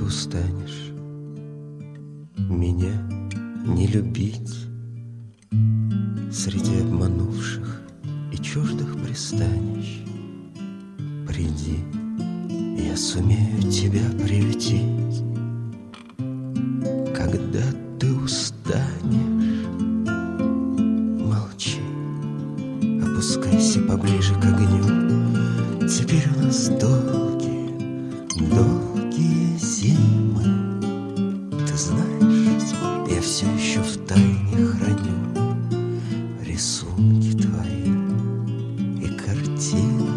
устанешь меня не любить, среди обманувших и чуждых пристанищ, приди, я сумею тебя приютить. Когда ты устанешь, молчи, опускайся поближе к огню. Теперь у нас долгие, долгие зимы. Ты знаешь, я все еще в тайне храню рисунки твои и картины.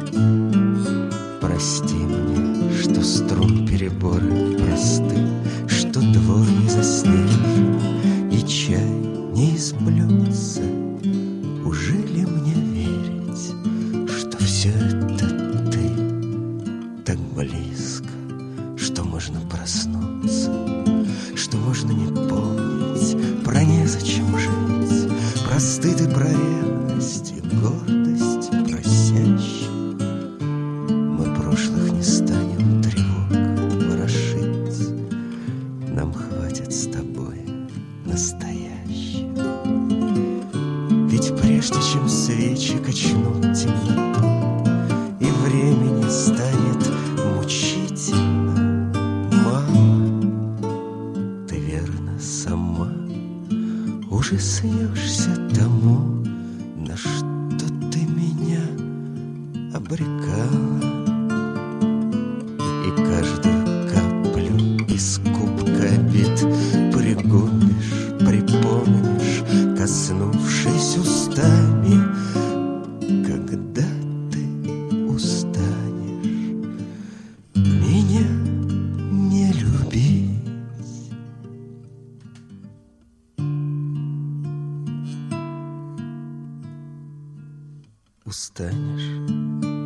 Прости мне, что струн переборы просты, что двор не заснежен и чай не изблется. Ужели мне верить, что все это ты так близко, что можно проснуться, что можно не помнить про незачем жить, про стыд и про ревность и гордость просящих. Мы прошлых не станем тревог ворошить, нам хватит с тобой настоящих. Ведь прежде чем свечи качнут темноту и времени станет мучительно мало, ты верно сама уже снешься тому, на что ты меня обрекала. И каждую каплю из кубка обид пригубишь, припомнишь, коснувшись устами. Когда ты устанешь меня не любить. Устанешь